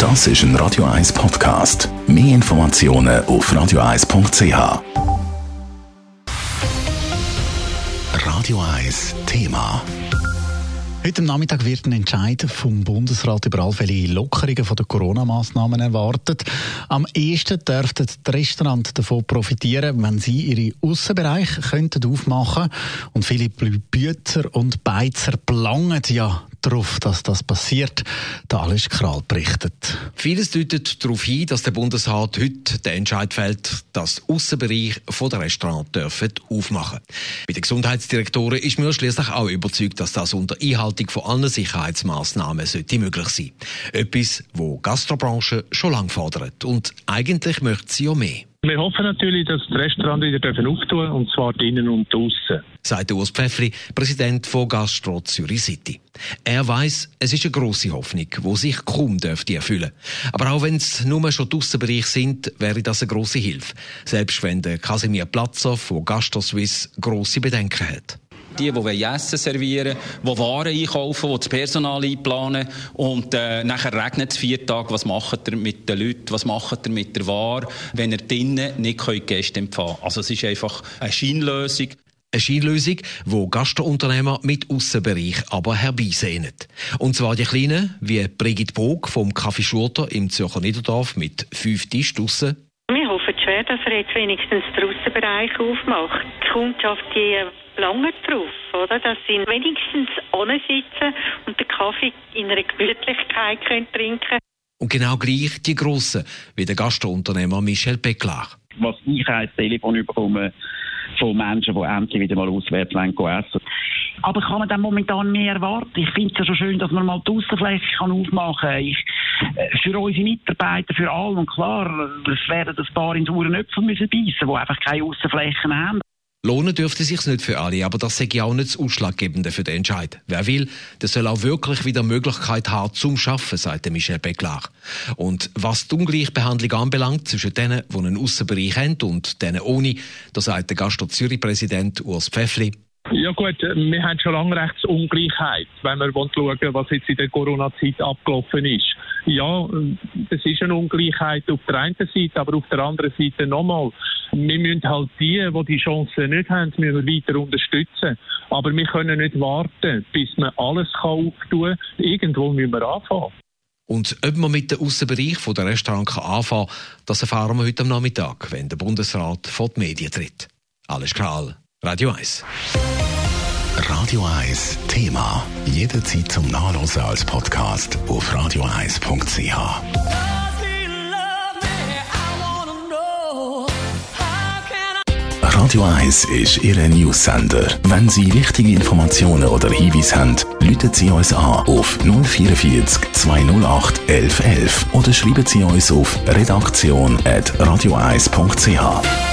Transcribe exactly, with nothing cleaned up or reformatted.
Das ist ein Radio eins Podcast. Mehr Informationen auf radio eins punkt c h. Radio eins Thema. Heute am Nachmittag wird ein Entscheid vom Bundesrat über allfällige Lockerungen der Corona-Massnahmen erwartet. Am ehesten dürften die Restaurants davon profitieren, wenn sie ihre Aussenbereiche könnten aufmachen könnten. Und viele Bützer und Beizer planen ja darauf, dass das passiert. Der Alice Kral berichtet. Vieles deutet darauf hin, dass der Bundesrat heute den Entscheid fällt, dass Aussenbereiche der Restaurants dürfen aufmachen. Bei den Gesundheitsdirektoren ist man schließlich auch überzeugt, dass das unter Einhaltung von allen Sicherheitsmaßnahmen sollte möglich sein. Etwas, wo die Gastrobranche schon lange fordert. Und eigentlich möchte sie ja mehr. Wir hoffen natürlich, dass die Restaurants wieder auftun dürfen, und zwar drinnen und draussen. Sagt Urs Pfäffli, Präsident von Gastro Zürich City. Er weiss, es ist eine grosse Hoffnung, die sich kaum dürfte erfüllen. Aber auch wenn es nur schon die Aussenbereiche sind, wäre das eine grosse Hilfe. Selbst wenn der Casimir Platzer von Gastro Suisse grosse Bedenken hat. Die, die Essen servieren wollen, die Waren einkaufen, die das Personal einplanen. Und äh, nachher regnet es vier Tage. Was macht ihr mit den Leuten? Was macht ihr mit der Ware, wenn ihr drinnen nicht Gäste empfangen könnt? Also es ist einfach eine Scheinlösung. Eine Scheinlösung, die Gastrounternehmer mit Aussenbereich aber herbeisehnen. Und zwar die Kleinen, wie Brigitte Bog vom Café Schurter im Zürcher Niederdorf mit fünf Tischen draussen. Wir hoffen schwer, dass er jetzt wenigstens den Aussenbereich aufmacht. Die Kundschaft, die lange drauf, oder? Dass sie wenigstens sitzen und den Kaffee in einer Gemütlichkeit trinken können. Und genau gleich die Grossen, wie der Gastrounternehmer Michel Becklar. Was ich als Telefon bekomme von Menschen, die endlich wieder mal auswärts essen wollen. Aber kann man dann momentan mehr erwarten? Ich finde es ja schon schön, dass man mal die Aussenfläche aufmachen kann. Ich, für unsere Mitarbeiter, für alle. Und klar, es werden ein paar in sauren Äpfel müssen beißen, die einfach keine Aussenflächen haben. Lohnen dürfte sich's nicht für alle, aber das sei ja auch nicht das Ausschlaggebende für den Entscheid. Wer will, der soll auch wirklich wieder Möglichkeit haben zum Arbeiten, sagte Michel Becklar. Und was die Ungleichbehandlung anbelangt zwischen denen, die einen Aussenbereich haben und denen ohne, da sagt der Gastro Zürich-Präsident Urs Pfäffli. Ja gut, wir haben schon lange Rechtsungleichheit, wenn wir schauen, was jetzt in der Corona-Zeit abgelaufen ist. Ja, es ist eine Ungleichheit auf der einen Seite, aber auf der anderen Seite nochmal. Wir müssen halt die, die die Chance nicht haben, müssen wir weiter unterstützen. Aber wir können nicht warten, bis man alles auftun kann. Irgendwo müssen wir anfangen. Und ob man mit dem Aussenbereich der Restaurants anfangen kann, das erfahren wir heute am Nachmittag, wenn der Bundesrat vor die Medien tritt. Alles klar, Radio eins. Radio eins Thema. Jederzeit zum Nachlesen als Podcast auf radio eins punkt c h. Radio eins ist Ihr News-Sender. Wenn Sie wichtige Informationen oder Hinweise haben, rufen Sie uns an auf null vier vier zwei null acht elf elf oder schreiben Sie uns auf redaktion at radio eins punkt c h.